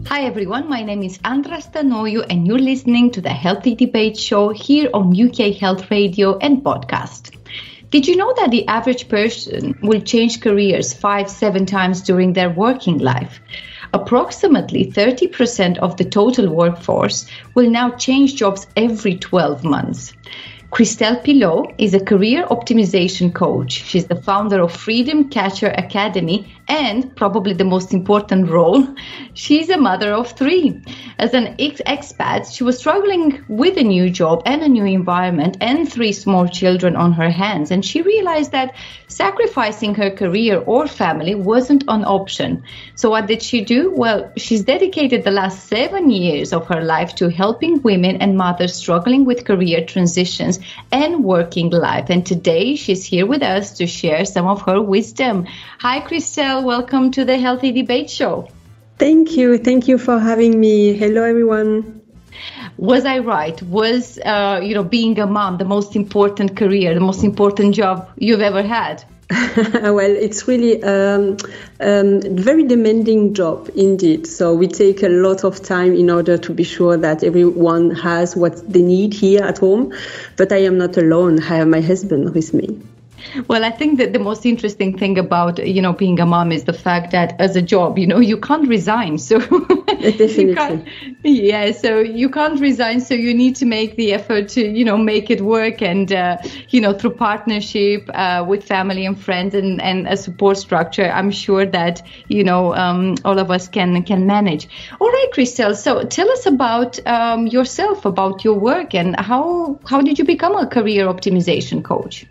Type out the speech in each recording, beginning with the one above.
Hi everyone, my name is Andra Stanoiu and you're listening to the Healthy Debate Show here on UK Health Radio and podcast. Did you know that the average person will change careers 5-7 times during their working life? Approximately 30% of the total workforce will now change jobs every 12 months. Christelle Pilot is a career optimization coach. She's the founder of Freedom Catcher Academy and, probably the most important role, she's a mother of 3. As an expat, she was struggling with a new job and a new environment and 3 small children on her hands. And she realized that sacrificing her career or family wasn't an option. So what did she do? Well, she's dedicated the last 7 years of her life to helping women and mothers struggling with career transitions and working life. And today she's here with us to share some of her wisdom. Hi, Christelle. Welcome to the Healthy Debate Show. Thank you. Thank you for having me. Hello, everyone. Was I right? Was, being a mom the most important career, the most important job you've ever had? Well, it's really a very demanding job indeed. So we take a lot of time in order to be sure that everyone has what they need here at home. But I am not alone. I have my husband with me. Well, I think that the most interesting thing about, being a mom is the fact that as a job, you can't resign. So definitely. So you can't resign. So you need to make the effort to, make it work. And, through partnership with family and friends and a support structure, I'm sure that, all of us can manage. All right, Christelle. So tell us about yourself, about your work and how did you become a career optimization coach?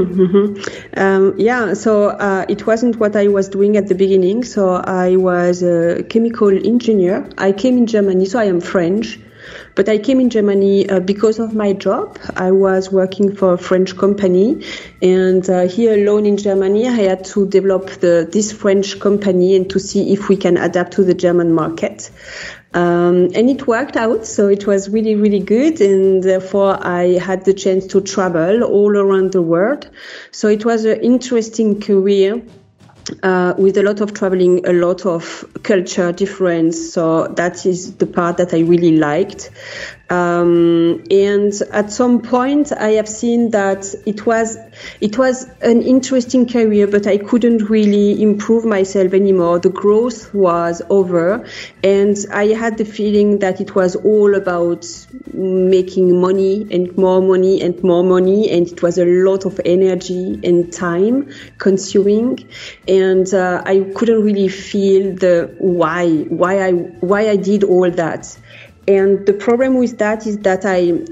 It wasn't what I was doing at the beginning. So I was a chemical engineer. I came in Germany, so I am French. But I came in Germany because of my job. I was working for a French company. And here alone in Germany, I had to develop this French company and to see if we can adapt to the German market. And it worked out, so it was really, really good, and therefore I had the chance to travel all around the world. So it was an interesting career with a lot of traveling, a lot of culture difference. So that is the part that I really liked. And at some point, I have seen that it was an interesting career, but I couldn't really improve myself anymore. The growth was over, and I had the feeling that it was all about making money and more money and more money, and it was a lot of energy and time consuming, and I couldn't really feel the why I did all that. And the problem with that is that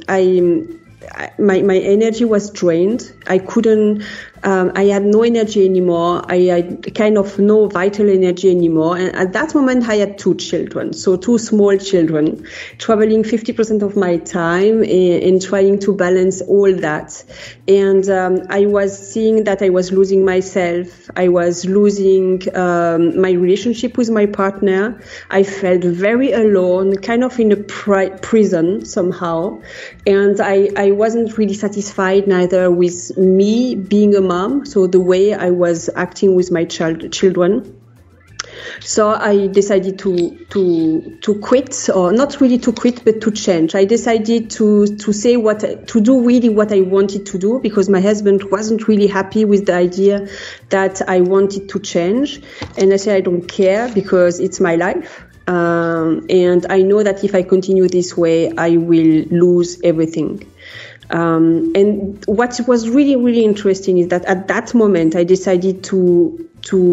my energy was drained. I had no energy anymore. I had kind of no vital energy anymore. And at that moment, I had 2 children. So 2 small children, traveling 50% of my time and trying to balance all that. And I was seeing that I was losing myself. I was losing my relationship with my partner. I felt very alone, kind of in a prison somehow. And I wasn't really satisfied neither with me being a mom, so the way I was acting with my children. So I decided to quit, or not really to quit, but to change. I decided to do really what I wanted to do, because my husband wasn't really happy with the idea that I wanted to change. And I said, I don't care, because it's my life. And I know that if I continue this way, I will lose everything. And what was really, really interesting is that at that moment, I decided to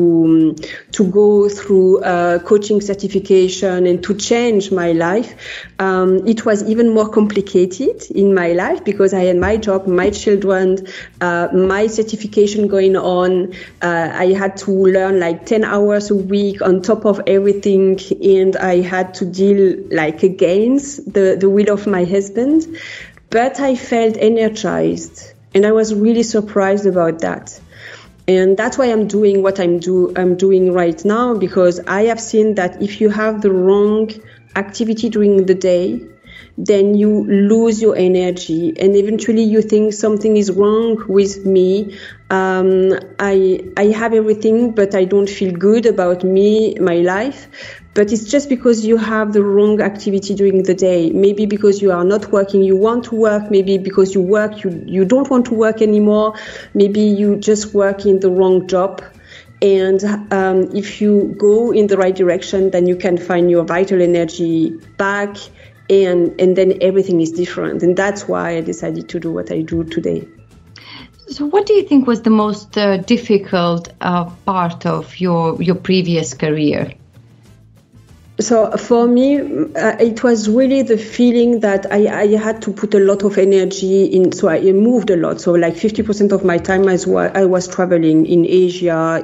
go through coaching certification and to change my life. It was even more complicated in my life because I had my job, my children, my certification going on. I had to learn like 10 hours a week on top of everything, and I had to deal like against the will of my husband. But I felt energized, and I was really surprised about that. And that's why I'm doing what I'm doing right now, because I have seen that if you have the wrong activity during the day, then you lose your energy, and eventually you think something is wrong with me. I have everything, but I don't feel good about me, my life. but it's just because you have the wrong activity during the day. Maybe because you are not working, you want to work. Maybe because you work, you don't want to work anymore. Maybe you just work in the wrong job. And if you go in the right direction, then you can find your vital energy back, and then everything is different. And that's why I decided to do what I do today. So what do you think was the most difficult part of your previous career? So for me, it was really the feeling that I had to put a lot of energy in. So I moved a lot. So like 50% of my time I was traveling in Asia,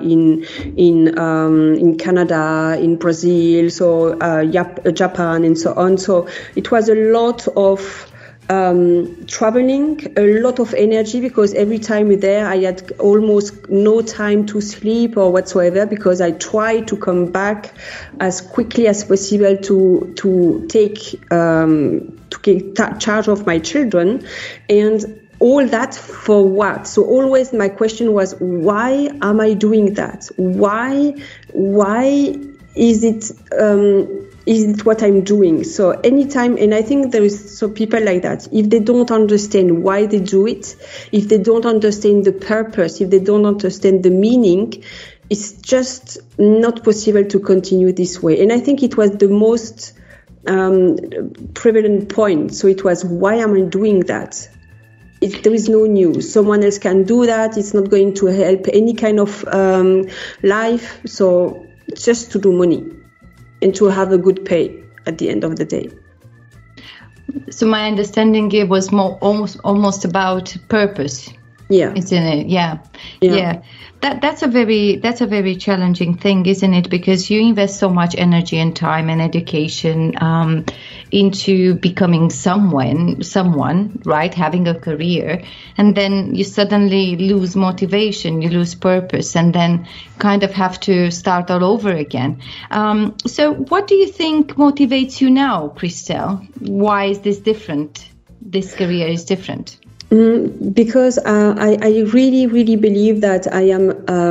in Canada, in Brazil, so Japan, and so on. So it was a lot of traveling, a lot of energy, because every time there I had almost no time to sleep or whatsoever, because I tried to come back as quickly as possible to take charge of my children. And all that for what? So always my question was, why am I doing that? Why is it what I'm doing? So anytime, and I think there is so people like that, if they don't understand why they do it, if they don't understand the purpose, if they don't understand the meaning, it's just not possible to continue this way. And I think it was the most prevalent point. So it was, why am I doing that? There is no news. Someone else can do that. It's not going to help any kind of life. So it's just to do money and to have a good pay at the end of the day. So my understanding it was more almost about purpose. Yeah, isn't it? Yeah. That's a very challenging thing, isn't it? Because you invest so much energy and time and education into becoming someone, right? Having a career, and then you suddenly lose motivation, you lose purpose, and then kind of have to start all over again. So what do you think motivates you now, Christelle? Why is this different? This career is different. Because I really, really believe that I am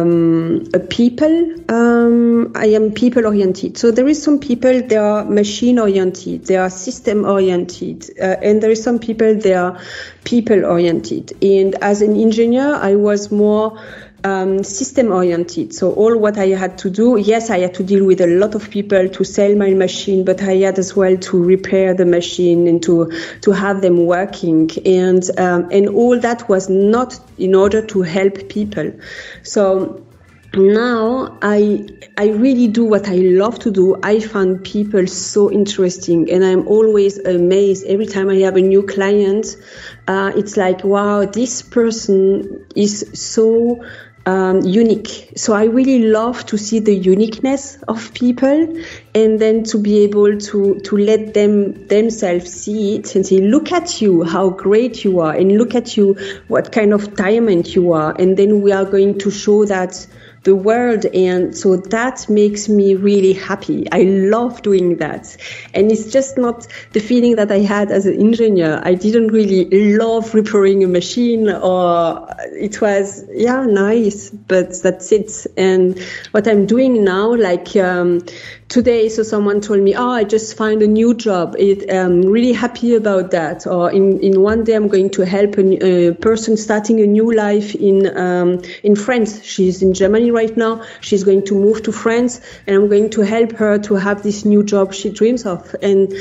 I am people-oriented. So there is some people, they are machine-oriented, they are system-oriented, and there is some people, they are people-oriented. And as an engineer, I was more system-oriented. So all what I had to do, yes, I had to deal with a lot of people to sell my machine, but I had as well to repair the machine and to have them working. And all that was not in order to help people. So now I really do what I love to do. I find people so interesting, and I'm always amazed every time I have a new client. It's like, wow, this person is so unique. So I really love to see the uniqueness of people, and then to be able to let them themselves see it and say, look at you, how great you are, and look at you, what kind of diamond you are. And then we are going to show that the world. And so that makes me really happy. I love doing that. And it's just not the feeling that I had as an engineer. I didn't really love repairing a machine, or it was, nice, but that's it. And what I'm doing now, like today, so someone told me, I just found a new job. I'm really happy about that. Or in one day, I'm going to help a person starting a new life in France. She's in Germany right now. She's going to move to France, and I'm going to help her to have this new job she dreams of. And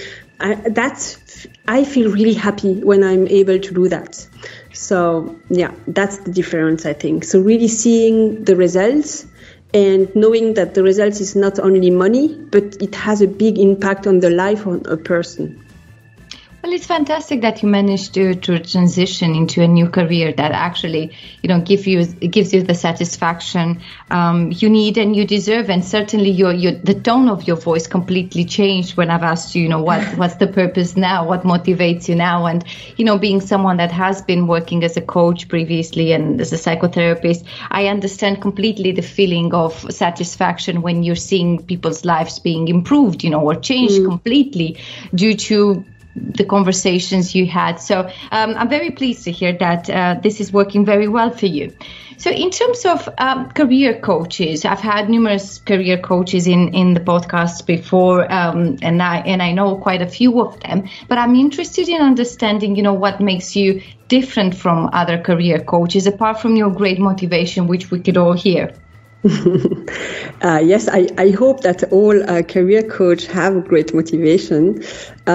I feel really happy when I'm able to do that. So that's the difference, I think. So really seeing the results and knowing that the results is not only money, but it has a big impact on the life of a person. Well, it's fantastic that you managed to transition into a new career that actually, gives you the satisfaction you need and you deserve. And certainly the tone of your voice completely changed when I've asked you, what's the purpose now? What motivates you now? And, being someone that has been working as a coach previously and as a psychotherapist, I understand completely the feeling of satisfaction when you're seeing people's lives being improved, or changed completely due to the conversations you had. So I'm very pleased to hear that this is working very well for you. So in terms of career coaches, I've had numerous career coaches in the podcast before, and I know quite a few of them. But I'm interested in understanding, what makes you different from other career coaches, apart from your great motivation, which we could all hear. Yes, I hope that all career coach have great motivation.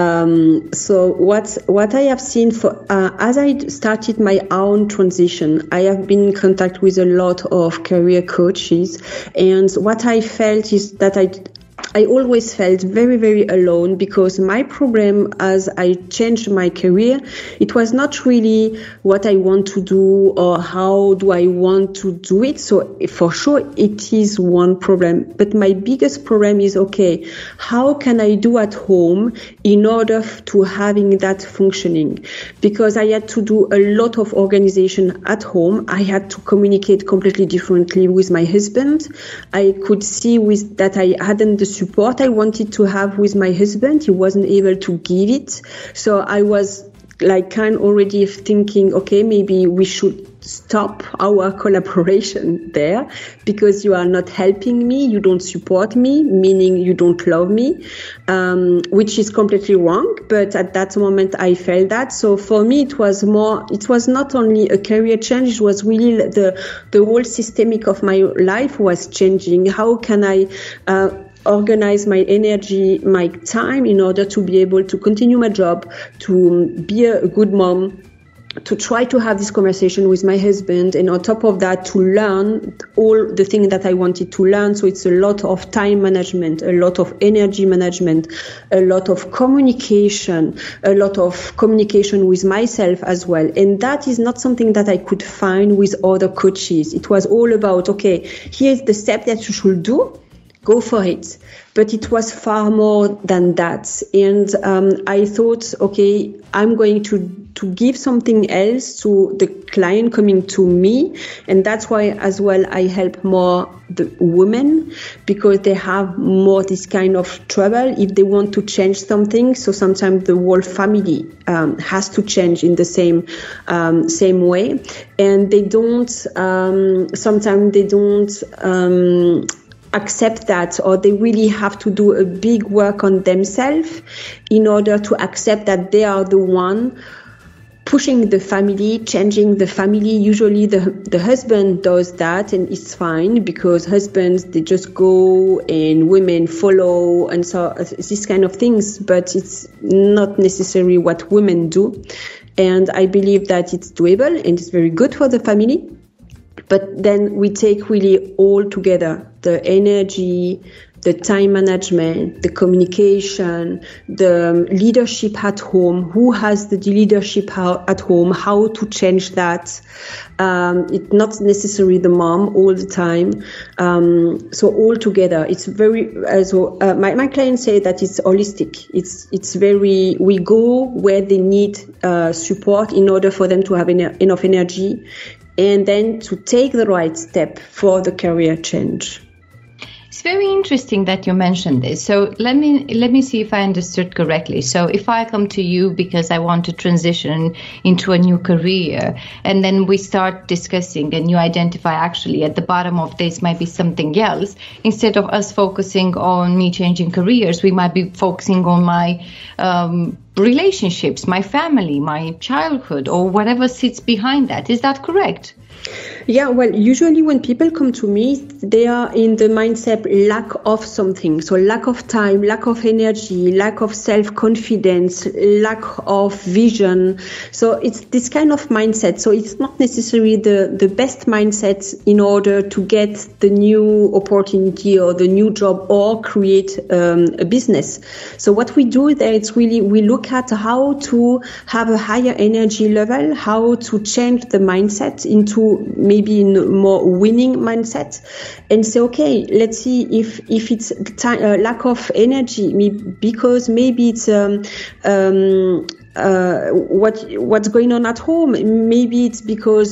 So what I have seen as I started my own transition, I have been in contact with a lot of career coaches, and what I felt is that I always felt very, very alone, because my problem as I changed my career, it was not really what I want to do or how do I want to do it. So for sure, it is one problem. But my biggest problem is, okay, how can I do at home in order to having that functioning? Because I had to do a lot of organization at home. I had to communicate completely differently with my husband. I could see that I hadn't the support I wanted to have with my husband. He wasn't able to give it. So I was already thinking, okay, maybe we should stop our collaboration there, because you are not helping me, you don't support me, meaning you don't love me, which is completely wrong. But at that moment I felt that. So for me it was not only a career change, it was really the whole systemic of my life was changing. How can I organize my energy, my time, in order to be able to continue my job, to be a good mom, to try to have this conversation with my husband, and on top of that, to learn all the things that I wanted to learn. So it's a lot of time management, a lot of energy management, a lot of communication with myself as well. And that is not something that I could find with other coaches. It was all about, okay, here's the step that you should do. Go for it. But it was far more than that. And I thought, okay, I'm going to give something else to the client coming to me. And that's why as well I help more the women, because they have more this kind of trouble if they want to change something. So sometimes the whole family has to change in the same way. And they don't, sometimes they don't accept that, or they really have to do a big work on themselves in order to accept that they are the one pushing the family, changing the family. Usually the husband does that, and it's fine, because husbands, they just go and women follow, and so these kind of things, but it's not necessarily what women do. And I believe that it's doable and it's very good for the family. But then we take really all together, the energy, the time management, the communication, the leadership at home, who has the leadership at home, how to change that. It's not necessarily the mom all the time. So all together, it's very, my clients say that it's holistic. It's very, we go where they need support in order for them to have enough energy, and then to take the right step for the career change. It's very interesting that you mentioned this. So let me see if I understood correctly. So if I come to you because I want to transition into a new career, and then we start discussing and you identify actually at the bottom of this might be something else, instead of us focusing on me changing careers, we might be focusing on my relationships, my family, my childhood, or whatever sits behind that. Is that correct? Yeah, well, usually when people come to me, they are in the mindset lack of something. So lack of time, lack of energy, lack of self-confidence, lack of vision. So it's this kind of mindset. So it's not necessarily the best mindset in order to get the new opportunity or the new job or create a business. So what we do there, it's really, we look at how to have a higher energy level, how to change the mindset into maybe in a more winning mindset, and say, okay, let's see if it's lack of energy, because maybe it's what's going on at home. Maybe it's because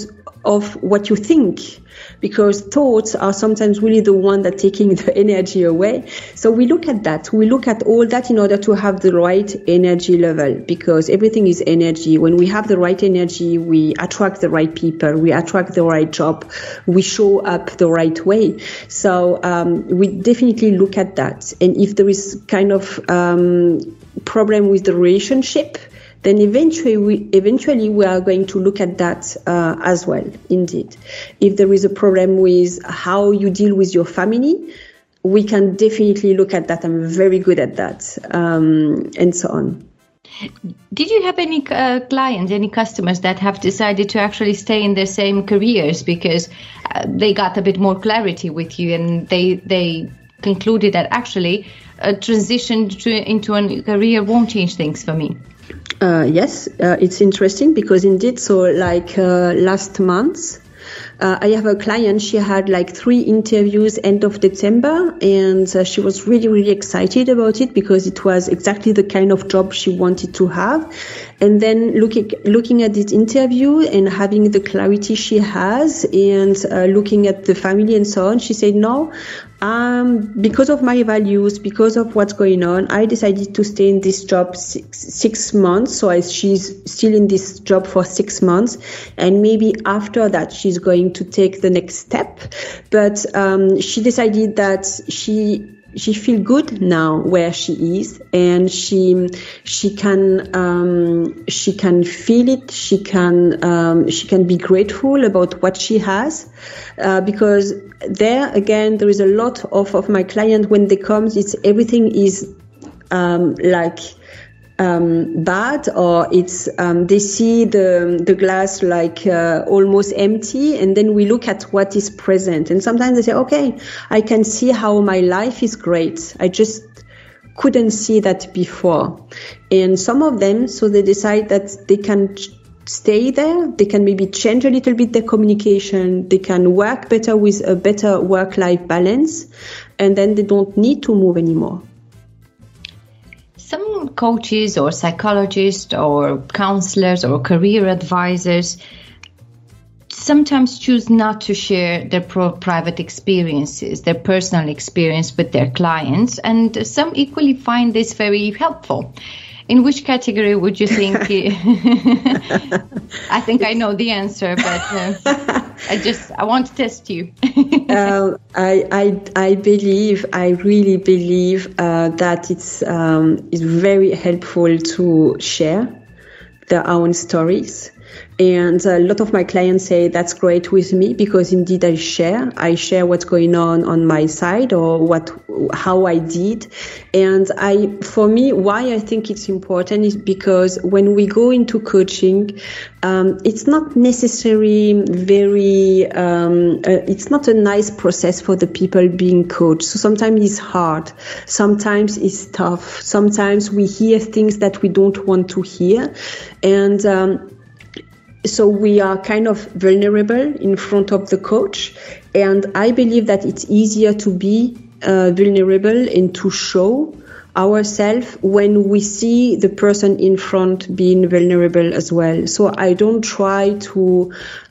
of what you think, because thoughts are sometimes really the one that taking the energy away. So we look at that. We look at all that in order to have the right energy level, because everything is energy. When we have the right energy, we attract the right people, we attract the right job, we show up the right way. So we definitely look at that. And if there is kind of problem with the relationship, then eventually we are going to look at that as well, indeed. If there is a problem with how you deal with your family, we can definitely look at that. I'm very good at that, and so on. Did you have any clients, any customers that have decided to actually stay in their same careers because they got a bit more clarity with you, and they concluded that actually a transition into a career won't change things for me? Yes, it's interesting because indeed, so like last month, I have a client, she had like 3 interviews end of December, and she was really, really excited about it because it was exactly the kind of job she wanted to have. And then looking at this interview and having the clarity she has, and looking at the family and so on, she said, no, because of my values, because of what's going on, I decided to stay in this job six months. So she's still in this job for 6 months, and maybe after that she's going to take the next step. But she decided that she feels good now where she is, and she can feel it. She can be grateful about what she has, because there again there is a lot of my client when they come, it's everything is bad, or it's they see the glass like almost empty, and then we look at what is present, and sometimes they say, okay, I can see how my life is great, I just couldn't see that before. And some of them, so they decide that they can stay there, they can maybe change a little bit their communication, they can work better with a better work-life balance, and then they don't need to move anymore. Some coaches or psychologists or counselors or career advisors sometimes choose not to share their private experiences, their personal experience with their clients, and some equally find this very helpful. In which category would you think? I think I know the answer, but I want to test you. I really believe that it's very helpful to share their own stories. And a lot of my clients say that's great with me because indeed I share what's going on my side, or how I did. And for me, why I think it's important is because when we go into coaching, it's not necessarily it's not a nice process for the people being coached. So sometimes it's hard, sometimes it's tough, sometimes we hear things that we don't want to hear, and so we are kind of vulnerable in front of the coach. And I believe that it's easier to be vulnerable and to show ourselves when we see the person in front being vulnerable as well. So I don't try to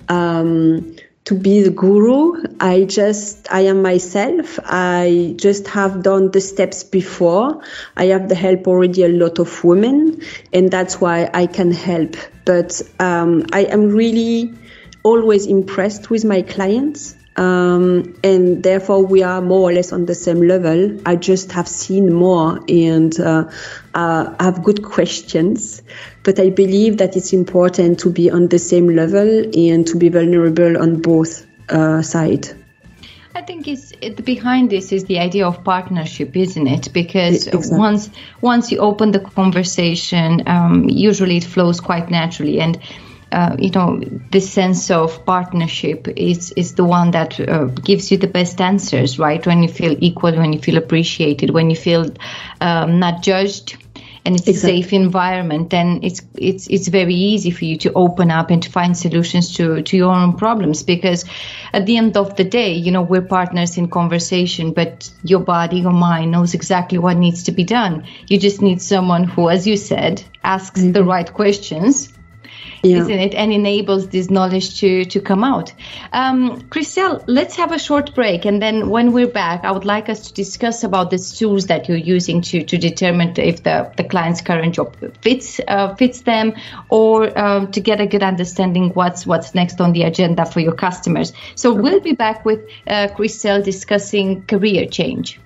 be the guru. I am myself. I just have done the steps before. I have the help already a lot of women, and that's why I can help. But I am really always impressed with my clients, and therefore we are more or less on the same level. I just have seen more and have good questions. But I believe that it's important to be on the same level and to be vulnerable on both sides. I think behind this is the idea of partnership, isn't it? Because exactly. once you open the conversation, usually it flows quite naturally, and this sense of partnership is the one that gives you the best answers, right? When you feel equal, when you feel appreciated, when you feel not judged, and it's exactly. a safe environment, then it's very easy for you to open up and to find solutions to your own problems. Because at the end of the day, we're partners in conversation, but your body, your mind knows exactly what needs to be done. You just need someone who, as you said, asks mm-hmm. the right questions isn't it? And enables this knowledge to come out. Christelle, let's have a short break. And then when we're back, I would like us to discuss about the tools that you're using to determine if the client's current job fits them, or to get a good understanding what's next on the agenda for your customers. So we'll be back with Christelle discussing career change.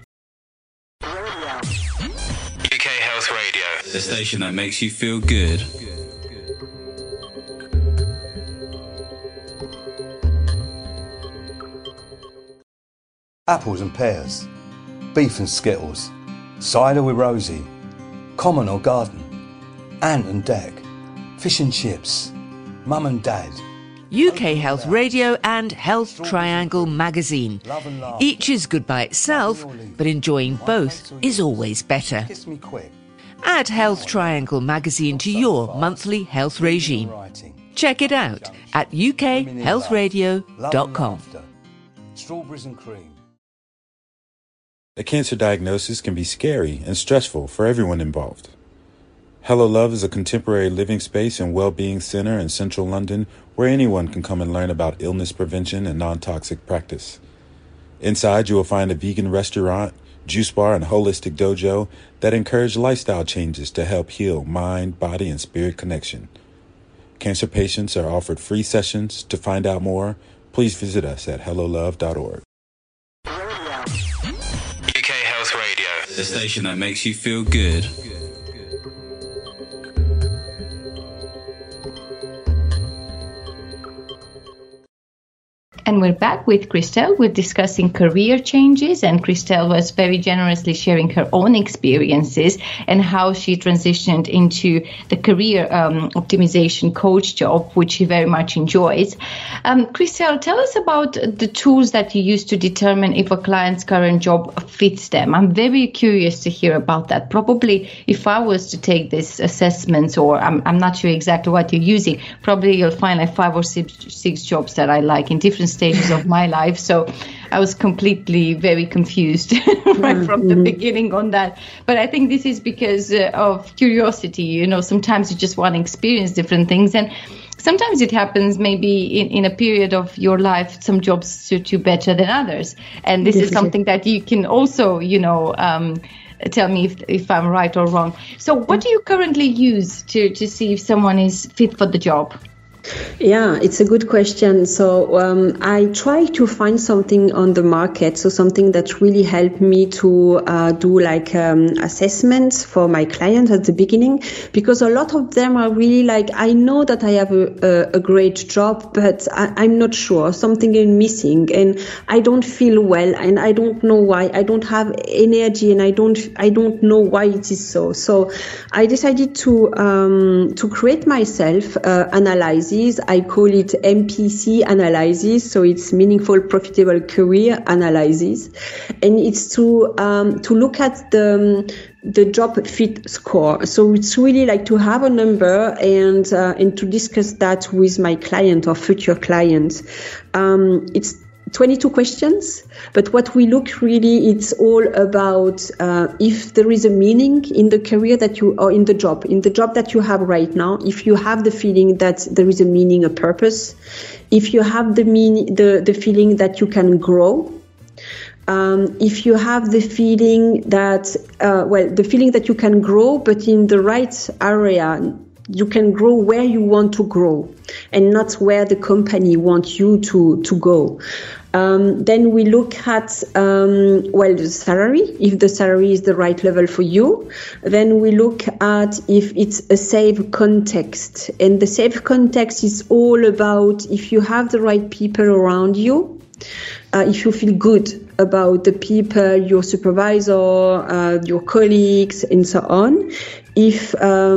UK Health Radio, the station that makes you feel good. Apples and pears, beef and skittles, cider with Rosie, common or garden, ant and deck, fish and chips, mum and dad. UK Health Radio and Health Triangle magazine. Each is good by itself, but enjoying both is always better. Kiss me quick. Add Health Triangle magazine to your monthly health regime. Check it out at ukhealthradio.com. Strawberries and cream. A cancer diagnosis can be scary and stressful for everyone involved. Hello Love is a contemporary living space and well-being center in central London where anyone can come and learn about illness prevention and non-toxic practice. Inside, you will find a vegan restaurant, juice bar, and holistic dojo that encourage lifestyle changes to help heal mind, body, and spirit connection. Cancer patients are offered free sessions. To find out more, please visit us at hellolove.org. UK Health Radio, the station that makes you feel good. And we're back with Christelle. We're discussing career changes, and Christelle was very generously sharing her own experiences and how she transitioned into the career optimization coach job, which she very much enjoys. Christelle, tell us about the tools that you use to determine if a client's current job fits them. I'm very curious to hear about that. Probably if I was to take this assessment, or I'm not sure exactly what you're using, probably you'll find like 5 or 6 jobs that I like in different stages of my life. So I was completely very confused right from the beginning on that. But I think this is because of curiosity. You know, sometimes you just want to experience different things, and sometimes it happens maybe in a period of your life, some jobs suit you better than others. And this is something that you can also, tell me if I'm right or wrong. So what do you currently use to see if someone is fit for the job? Yeah, it's a good question. So I try to find something on the market, so something that really helped me to do like assessments for my clients at the beginning, because a lot of them are really like, I know that I have a great job, but I'm not sure, something is missing, and I don't feel well, and I don't know why. I don't have energy, and I don't know why it is so. So I decided to create myself analysis. I call it MPC analysis, so it's meaningful, profitable career analysis, and it's to look at the job fit score. So it's really like to have a number and to discuss that with my client or future clients. It's 22 questions, but what we look really, it's all about if there is a meaning in the career that you, or in the job that you have right now, if you have the feeling that there is a meaning, a purpose, if you have the feeling that you can grow, if you have the feeling that, the feeling that you can grow, but in the right area, you can grow where you want to grow and not where the company wants you to go. Then we look at, the salary, if the salary is the right level for you. Then we look at if it's a safe context. And the safe context is all about if you have the right people around you, if you feel good about the people, your supervisor, your colleagues, and so on. If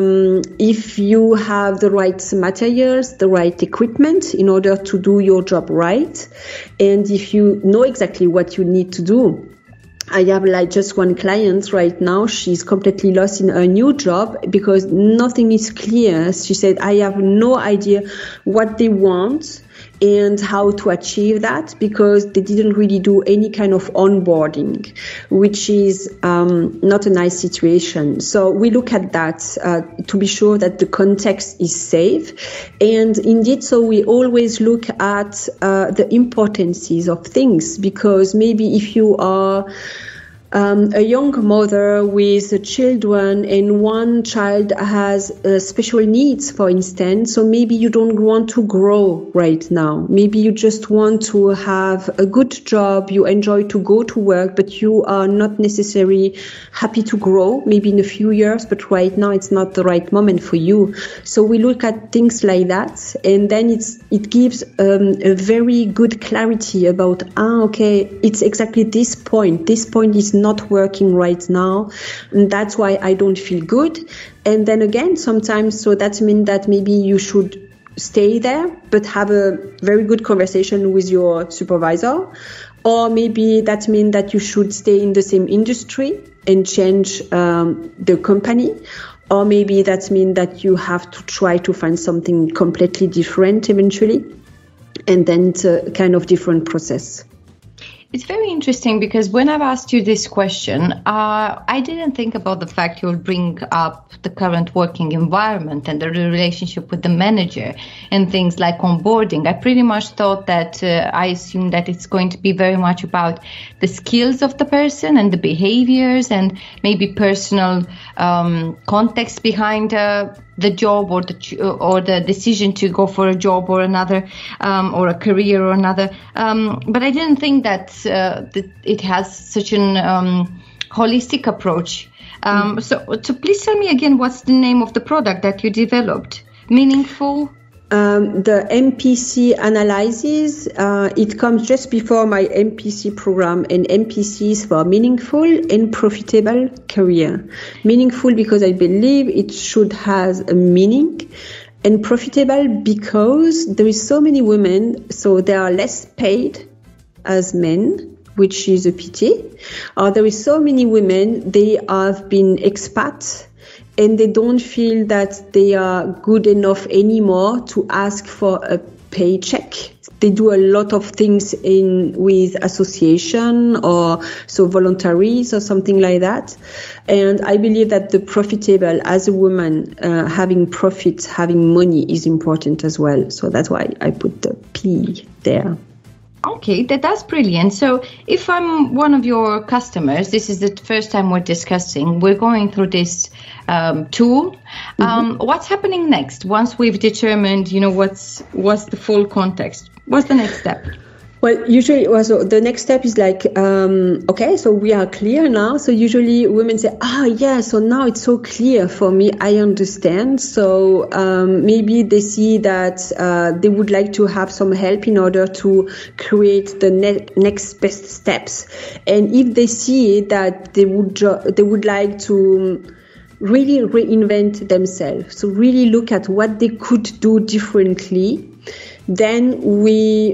you have the right materials, the right equipment in order to do your job right, and if you know exactly what you need to do. I have like just one client right now. She's completely lost in her new job because nothing is clear. She said, I have no idea what they want. and how to achieve that, because they didn't really do any kind of onboarding, which is not a nice situation. So we look at that to be sure that the context is safe. And indeed, so we always look at the importances of things, because maybe if you are a young mother with children and one child has special needs, for instance, so maybe you don't want to grow right now. Maybe you just want to have a good job, you enjoy to go to work, but you are not necessarily happy to grow, maybe in a few years, but right now it's not the right moment for you. So we look at things like that, and then it gives a very good clarity about, okay, it's exactly this point. This point is not working right now, and that's why I don't feel good. And then again, sometimes, so that means that maybe you should stay there but have a very good conversation with your supervisor, or maybe that means that you should stay in the same industry and change the company, or maybe that means that you have to try to find something completely different eventually, and then it's a kind of different process. It's very interesting, because when I've asked you this question, I didn't think about the fact you'll bring up the current working environment and the relationship with the manager and things like onboarding. I pretty much thought that I assumed that it's going to be very much about the skills of the person and the behaviors and maybe personal context behind the job or the decision to go for a job or another, or a career or another. But I didn't think that it has such an holistic approach. So please tell me again, what's the name of the product that you developed? Meaningful? The MPC analysis, it comes just before my MPC program, and MPC is for meaningful and profitable career. Meaningful because I believe it should have a meaning, and profitable because there is so many women, so they are less paid as men, which is a pity. Or there is so many women, they have been expats, and they don't feel that they are good enough anymore to ask for a paycheck. They do a lot of things with association or so voluntaries or something like that. And I believe that the profitable, as a woman, having profit, having money is important as well. So that's why I put the P there. Okay, that's brilliant. So if I'm one of your customers, this is the first time we're discussing, we're going through this tool. What's happening next once we've determined, what's the full context? What's the next step? Well, usually, so the next step is like, okay, so we are clear now. So usually women say, yeah, so now it's so clear for me. I understand. So maybe they see that they would like to have some help in order to create the next best steps. And if they see that they would like to really reinvent themselves, so really look at what they could do differently, then we,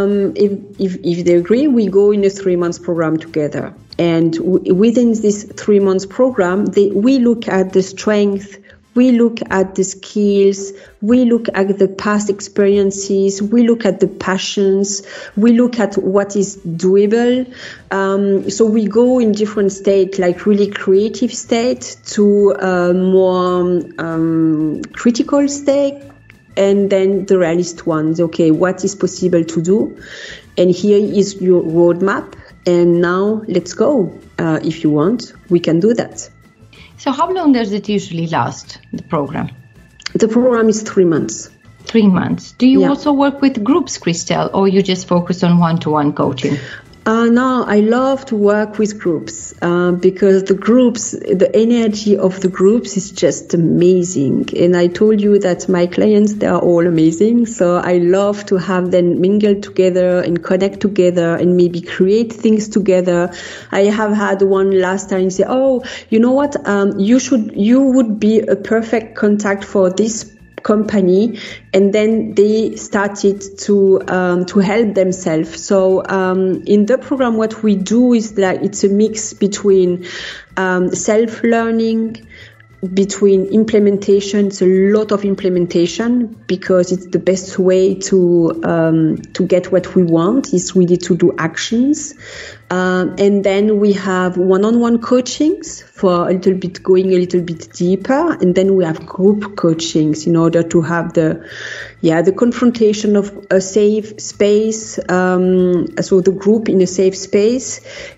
if they agree, we go in a 3 months program together. And within this 3 months program, we look at the strength, we look at the skills, we look at the past experiences, we look at the passions, we look at what is doable. So we go in different states, like really creative state to a more critical state, and then the realist ones. Okay, what is possible to do? And here is your roadmap. And now let's go. If you want, we can do that. So how long does it usually last, the program? The program is 3 months. 3 months. Do you also work with groups, Christelle, or you just focus on one-to-one coaching? No, I love to work with groups because the energy of the groups is just amazing. And I told you that my clients, they are all amazing. So I love to have them mingle together and connect together and maybe create things together. I have had one last time say, you know what? You would be a perfect contact for this company, and then they started to help themselves. So in the program, what we do is like it's a mix between self-learning, between implementation. It's a lot of implementation because it's the best way to get what we want is really to do actions. And then we have one-on-one coachings for going a little bit deeper. And then we have group coachings in order to have the confrontation of a safe space. So the group in a safe space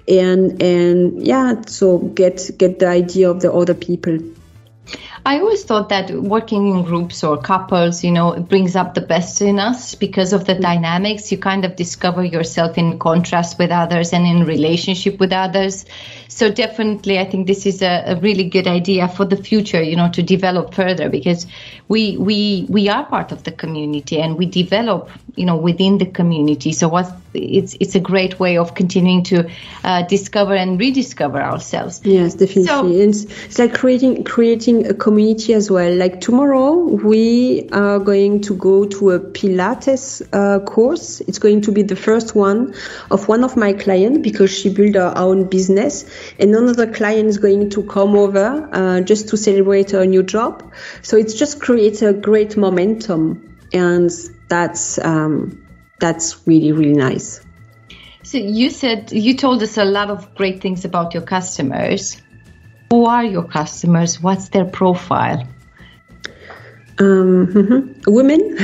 so get the idea of the other people. I always thought that working in groups or couples, it brings up the best in us because of the dynamics. You kind of discover yourself in contrast with others and in relationship with others. So definitely, I think this is a really good idea for the future, to develop further, because we are part of the community and we develop, within the community. So it's a great way of continuing to discover and rediscover ourselves. Yes, definitely. So, it's like creating a community as well. Like tomorrow, we are going to go to a Pilates course. It's going to be the first one of my clients because she built her own business. And another client is going to come over just to celebrate her new job. So it just creates a great momentum, and that's really, really nice. So you told us a lot of great things about your customers. Who are your customers? What's their profile? Women.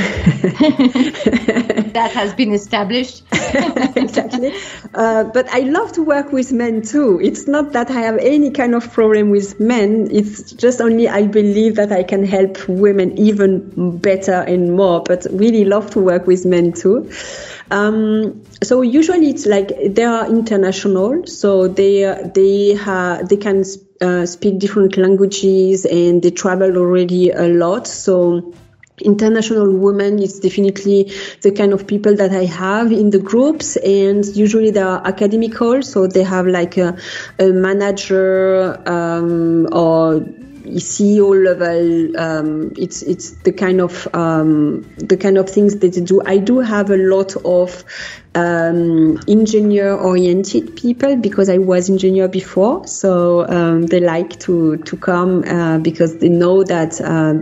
That has been established. Exactly. But I love to work with men too. It's not that I have any kind of problem with men. It's just only I believe that I can help women even better and more, but really love to work with men too. So usually it's like they are international, so they can speak different languages and they travel already a lot. So international women is definitely the kind of people that I have in the groups, and usually they are academical, so they have like a manager or CEO level. It's the kind of things that they do. I do have a lot of engineer-oriented people because I was engineer before, so they like to come because they know that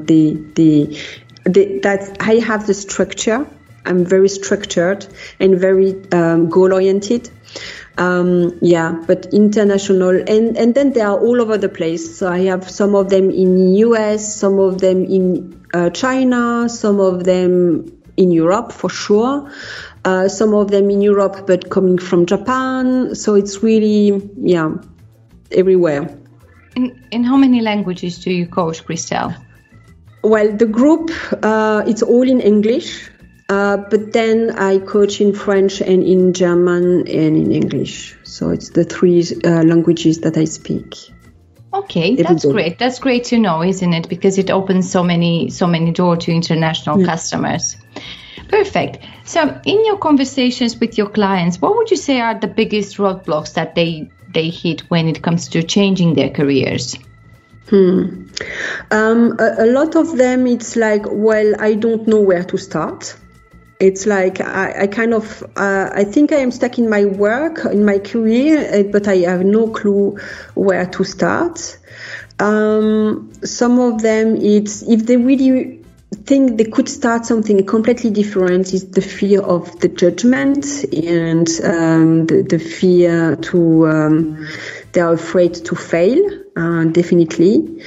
that I have the structure. I'm very structured and very goal-oriented. But international, and then they are all over the place. So I have some of them in US, some of them in China, some of them in Europe for sure, some of them in Europe but coming from Japan. So it's really, everywhere. In how many languages do you coach, Christelle? Well, the group, it's all in English. But then I coach in French and in German and in English. So it's the three languages that I speak. Okay, that's great. That's great to know, isn't it? Because it opens so many doors to international customers. Perfect. So in your conversations with your clients, what would you say are the biggest roadblocks that they hit when it comes to changing their careers? A lot of them, it's like, well, I don't know where to start. It's like I think I am stuck in my work, in my career, but I have no clue where to start. Some of them, it's if they really think they could start something completely different, is the fear of the judgment and the fear to they are afraid to fail. Definitely.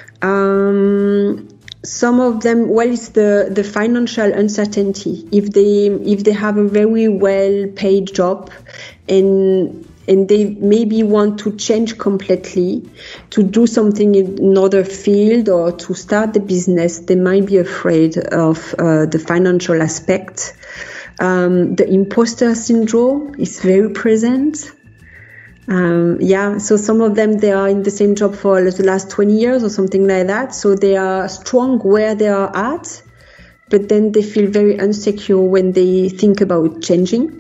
Some of them, well, it's the financial uncertainty. If they have a very well-paid job and they maybe want to change completely to do something in another field or to start the business, they might be afraid of the financial aspect. The imposter syndrome is very present. So some of them, they are in the same job for the last 20 years or something like that. So they are strong where they are at, but then they feel very insecure when they think about changing.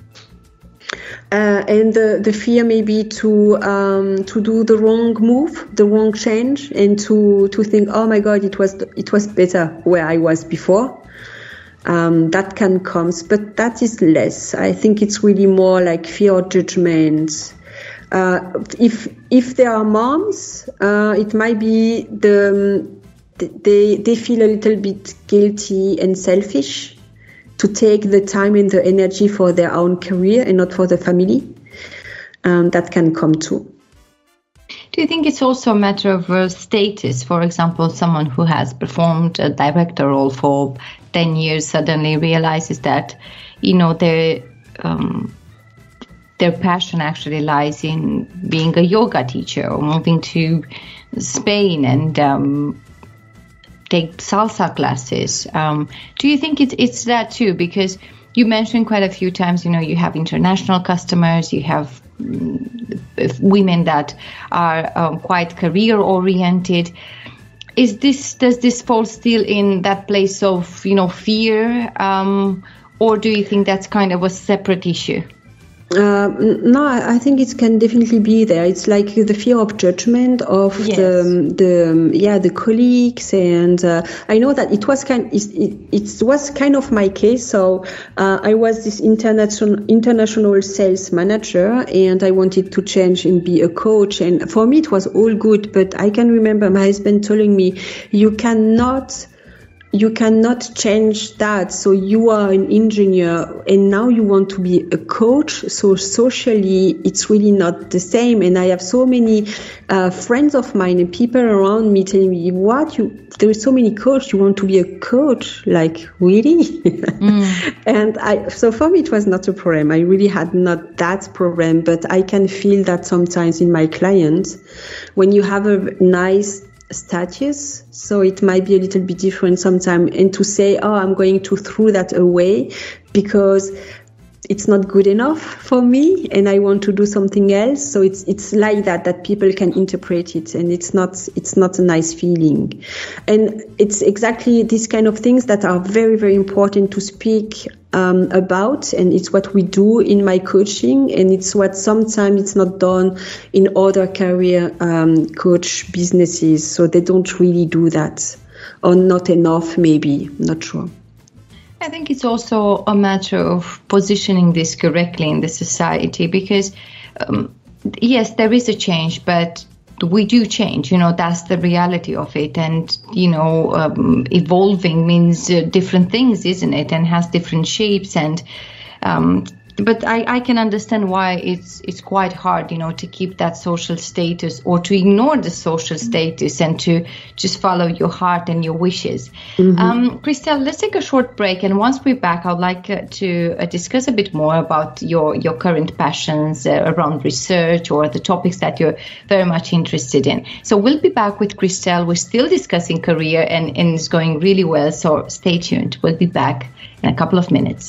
And the fear maybe to do the wrong move, the wrong change, and to think, oh my God, it was better where I was before. That can come, but that is less. I think it's really more like fear of judgment. If there are moms, it might be they feel a little bit guilty and selfish to take the time and the energy for their own career and not for the family. That can come too. Do you think it's also a matter of status? For example, someone who has performed a director role for 10 years suddenly realizes that, their passion actually lies in being a yoga teacher or moving to Spain and take salsa classes. Do you think it's that too? Because you mentioned quite a few times, you have international customers, you have women that are quite career oriented. Does this fall still in that place of fear, or do you think that's kind of a separate issue? No, I think it can definitely be there. It's like the fear of judgment of the colleagues, and I know that it was kind of my case. So I was this international sales manager, and I wanted to change and be a coach. And for me, it was all good. But I can remember my husband telling me, you cannot change that. So you are an engineer and now you want to be a coach. So socially, it's really not the same. And I have so many friends of mine and people around me telling me, there are so many coaches, you want to be a coach? Like, really? And so for me, it was not a problem. I really had not that problem, but I can feel that sometimes in my clients, when you have a nice status, so it might be a little bit different sometimes, and to say, I'm going to throw that away because it's not good enough for me and I want to do something else. So it's like that people can interpret it, and it's not a nice feeling. And it's exactly these kind of things that are very, very important to speak about, and it's what we do in my coaching, and it's what sometimes it's not done in other career coach businesses, so they don't really do that, or not enough, maybe, not sure. I think it's also a matter of positioning this correctly in the society, because yes, there is a change, but we do change, that's the reality of it. And, evolving means different things, isn't it? And has different shapes. And but I can understand why it's quite hard, to keep that social status or to ignore the social status and to just follow your heart and your wishes. Christelle, let's take a short break. And once we're back, I'd like to discuss a bit more about your current passions around research or the topics that you're very much interested in. So we'll be back with Christelle. We're still discussing career and it's going really well. So stay tuned. We'll be back in a couple of minutes.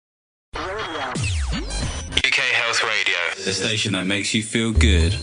The station that makes you feel good.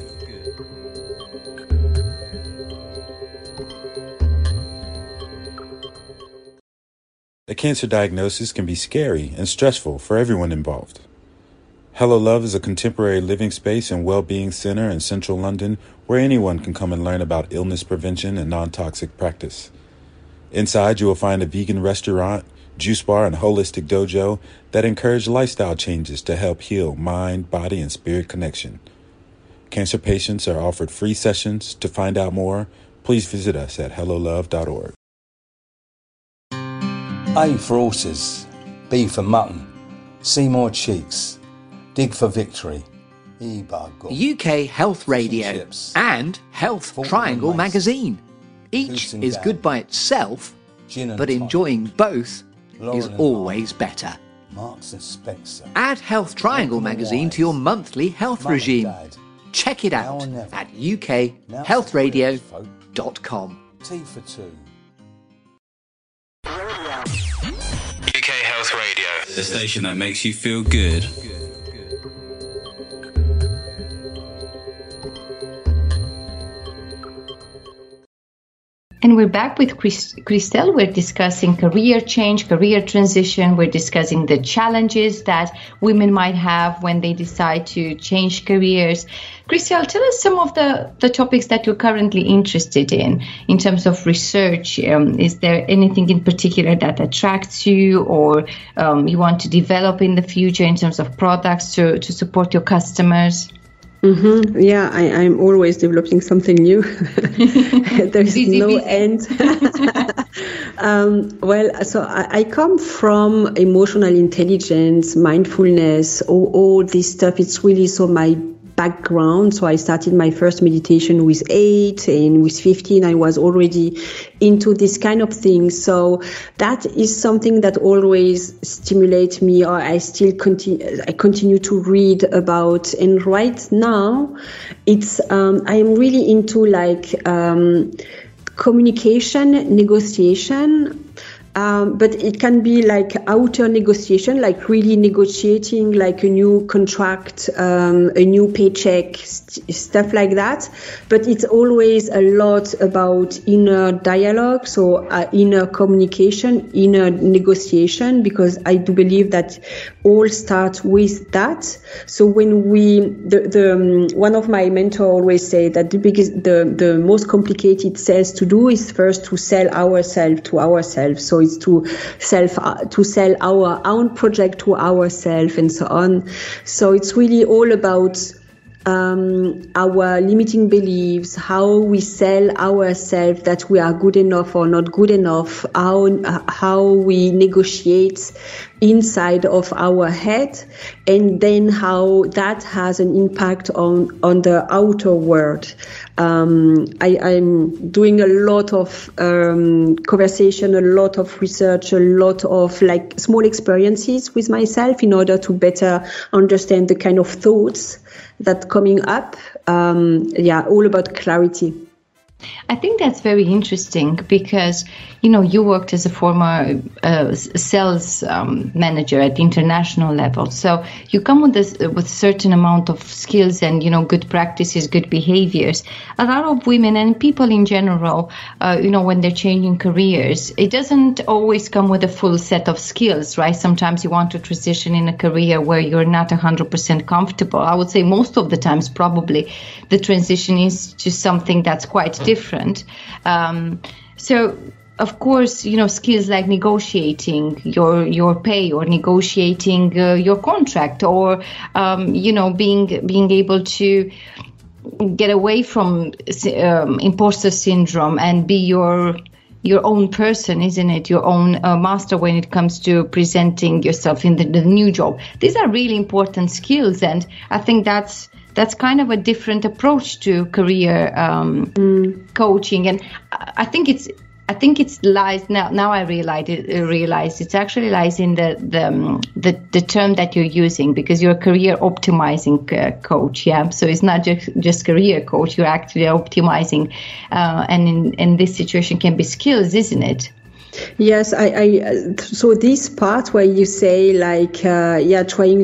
A cancer diagnosis can be scary and stressful for everyone involved. Hello Love is a contemporary living space and well-being center in central London where anyone can come and learn about illness prevention and non-toxic practice. Inside, you will find a vegan restaurant, juice bar, and holistic dojo that encourage lifestyle changes to help heal mind, body, and spirit connection. Cancer patients are offered free sessions. To find out more, please visit us at hellolove.org. A for horses, B for mutton, C more cheeks, dig for victory, E by God. UK Health Radio and Health Triangle magazine. Each is good by itself, but enjoying both is always better. Marks and Spencer. Add Health Triangle magazine to your monthly health regime. Check it out at ukhealthradio.com. T for two. UK Health Radio, the station that makes you feel good. And we're back with Christelle. We're discussing career change, career transition. We're discussing the challenges that women might have when they decide to change careers. Christelle, tell us some of the topics that you're currently interested in terms of research. Is there anything in particular that attracts you or you want to develop in the future in terms of products to support your customers? Mm-hmm. Yeah, I'm always developing something new. There is no end. So I come from emotional intelligence, mindfulness, all this stuff. It's really my background. So I started my first meditation with 8, and with 15 I was already into this kind of thing. So that is something that always stimulates me, or I still continue to read about. And right now it's I'm really into communication, negotiation. But it can be like outer negotiation, like really negotiating like a new contract, a new paycheck, stuff like that. But it's always a lot about inner dialogue, so inner communication, inner negotiation, because I do believe that all start with that. So when one of my mentors always say that the most complicated sales to do is first to sell ourselves to ourselves. So it's to sell our own project to ourselves and so on. So it's really all about our limiting beliefs, how we sell ourselves that we are good enough or not good enough, how we negotiate inside of our head, and then how that has an impact on the outer world. I'm doing a lot of conversation, a lot of research, a lot of like small experiences with myself in order to better understand the kind of thoughts that coming up. All about clarity. I think that's very interesting because, you worked as a former sales manager at the international level. So you come with a certain amount of skills and, good practices, good behaviors. A lot of women and people in general, when they're changing careers, it doesn't always come with a full set of skills, right? Sometimes you want to transition in a career where you're not 100% comfortable. I would say most of the times probably the transition is to something that's quite different. So, of course, skills like negotiating your pay or negotiating your contract, or being able to get away from imposter syndrome and be your own person, isn't it? Your own master when it comes to presenting yourself in the new job. These are really important skills, and I think that's kind of a different approach to career coaching, and I think it lies now. I realize it actually lies in the term that you're using, because you're a career optimizing coach. Yeah, so it's not just career coach. You're actually optimizing, and in this situation can be skills, isn't it? Yes, so this part where you say trying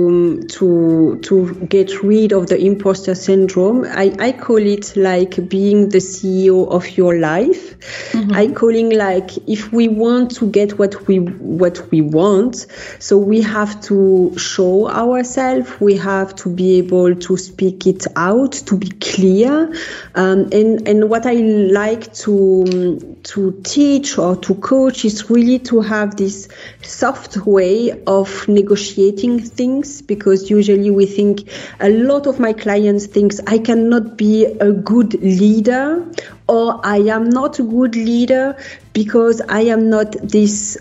to get rid of the imposter syndrome, I call it like being the CEO of your life. Mm-hmm. I calling if we want to get what we want, so we have to show ourselves, we have to be able to speak it out, to be clear, and what I like to teach or to coach is really to have this soft way of negotiating things, because usually we think, a lot of my clients think, I cannot be a good leader, or I am not a good leader because I am not this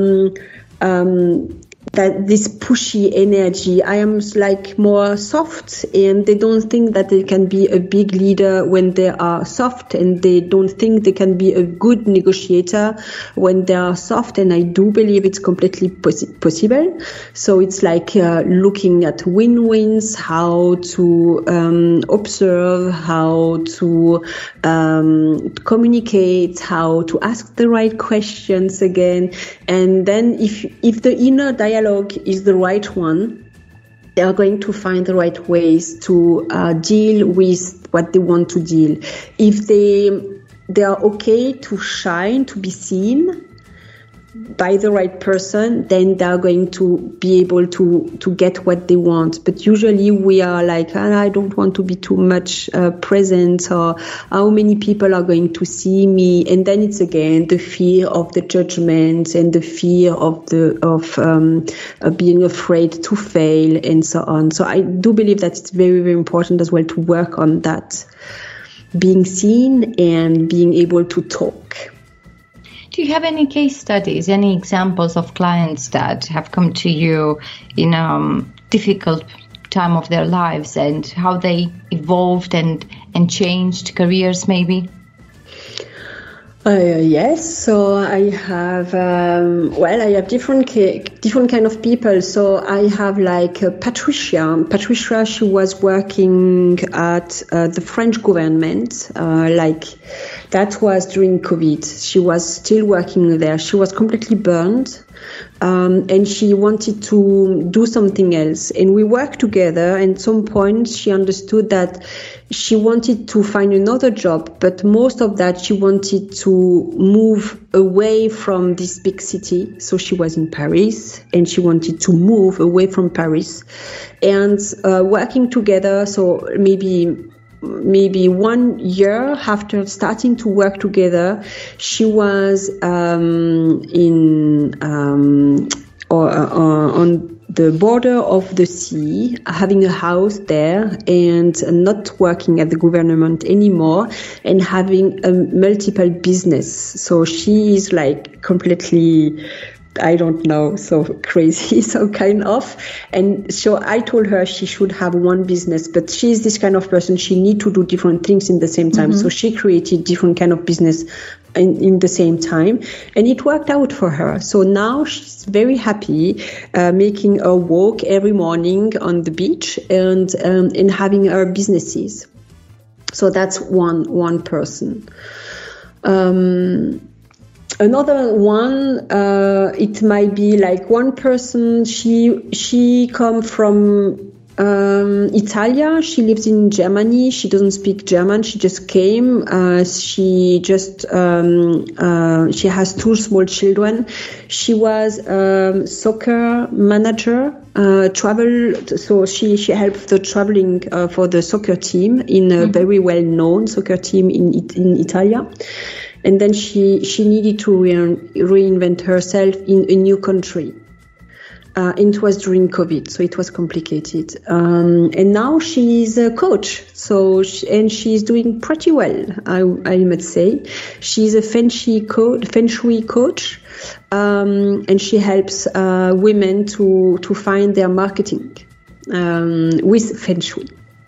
this pushy energy. I am more soft, and they don't think that they can be a big leader when they are soft, and they don't think they can be a good negotiator when they are soft. And I do believe it's completely possible. So it's looking at win-wins, how to observe, how to communicate, how to ask the right questions again. And then if the inner dialogue is the right one, they are going to find the right ways to deal with what they want to deal. If they are okay to shine, to be seen, by the right person, then they're going to be able to get what they want. But usually we are like, I don't want to be too much present, or how many people are going to see me. And then it's again the fear of the judgment and the fear of being afraid to fail and so on. So I do believe that it's very, very important as well to work on that, being seen and being able to talk. Do you have any case studies, any examples of clients that have come to you in a difficult time of their lives and how they evolved and changed careers maybe? Yes, so I have I have different kind of people. So I have like Patricia. Patricia, she was working at the French government. That was during COVID. She was still working there. She was completely burned. And she wanted to do something else. And we worked together. And at some point, she understood that she wanted to find another job, but most of that she wanted to move away from this big city. So she was in Paris and she wanted to move away from Paris, and working together. So maybe 1 year after starting to work together, she was on the border of the sea, having a house there and not working at the government anymore, and having a multiple business. So she is like completely, I don't know, so crazy, so kind of. And so I told her she should have one business, but she's this kind of person, she need to do different things in the same time. Mm-hmm. So she created different kind of business in the same time, and it worked out for her. So now she's very happy making a walk every morning on the beach and having her businesses. So that's one person. Another one, it might be like one person, she come from Italia. She lives in Germany. She doesn't speak German. She just came. She has 2 small children. She was soccer manager, travel. So she helped the traveling for the soccer team in a very well-known soccer team in Italia. And then she needed to reinvent herself in a new country. It was during COVID, so it was complicated. And now she's a coach, and she's doing pretty well, I must say. She's a Feng Shui coach, and she helps women to find their marketing with Feng Shui.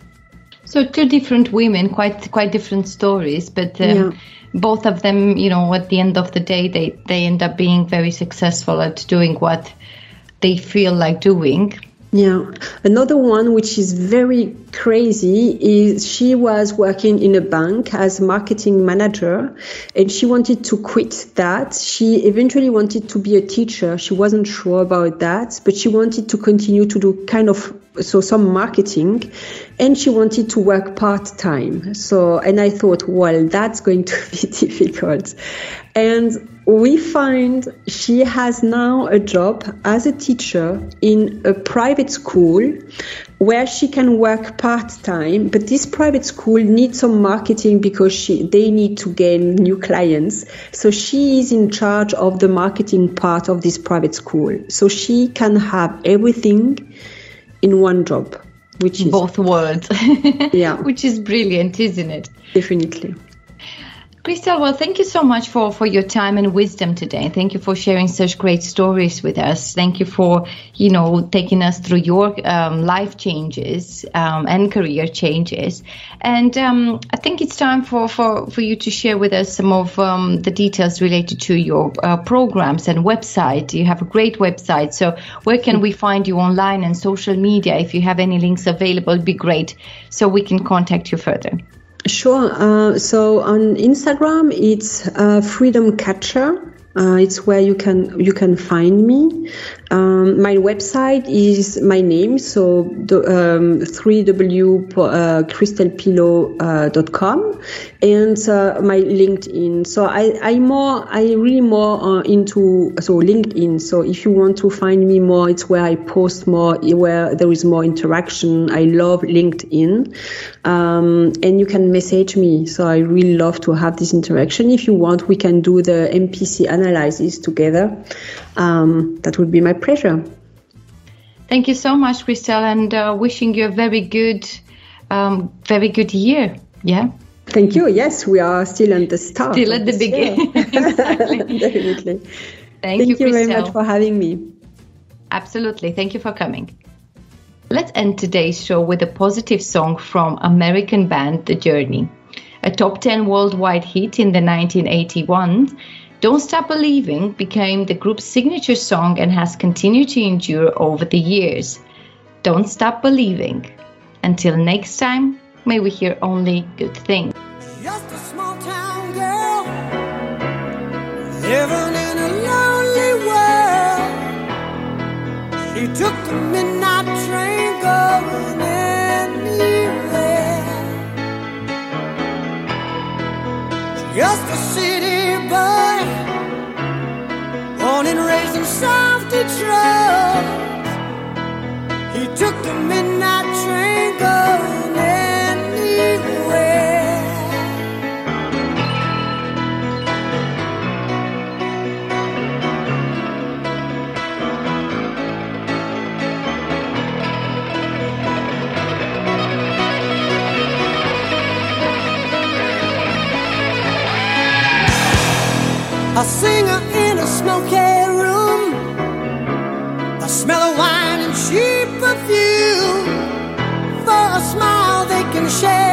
So 2 different women, quite different stories, but both of them, at the end of the day, they end up being very successful at doing what they feel like doing. Yeah. Another one which is very crazy is she was working in a bank as marketing manager, and she wanted to quit that. She eventually wanted to be a teacher. She wasn't sure about that, but she wanted to continue to do some marketing, and she wanted to work part-time. And I thought, well, that's going to be difficult. And we find she has now a job as a teacher in a private school where she can work part-time, but this private school needs some marketing because they need to gain new clients. So she is in charge of the marketing part of this private school. So she can have everything in one job, which is both worlds. Yeah. Which is brilliant, isn't it? Definitely. Christelle, well, thank you so much for your time and wisdom today. Thank you for sharing such great stories with us. Thank you for, taking us through your life changes and career changes. And I think it's time for you to share with us some of the details related to your programs and website. You have a great website. So where can we find you online and social media? If you have any links available, it'd be great so we can contact you further. Sure. So on Instagram, it's Freedom Catcher. It's where you can find me. My website is my name, so 3w.crystalpillow.com, and my LinkedIn. So I really more into LinkedIn. So if you want to find me more, it's where I post more, where there is more interaction. I love LinkedIn, and you can message me. So I really love to have this interaction. If you want, we can do the MPC analysis together. That would be my pleasure. Thank you so much, Christelle, and wishing you a very good year. Yeah. Thank you. Yes, we are still at the start. Still at the beginning. Exactly. Definitely. Thank you, very Christelle. much for having me. Absolutely. Thank you for coming. Let's end today's show with a positive song from American band The Journey. A top 10 worldwide hit in the 1981, Don't Stop Believing became the group's signature song and has continued to endure over the years. Don't Stop Believing. Until next time, may we hear only good things. Just a small town girl living in a lonely world. She took the midnight train going anywhere. Just a city boy, born and raised in South Detroit. He took the midnight train going anywhere. A singer in a smoky room, the smell of wine and cheap perfume. For a smile they can share.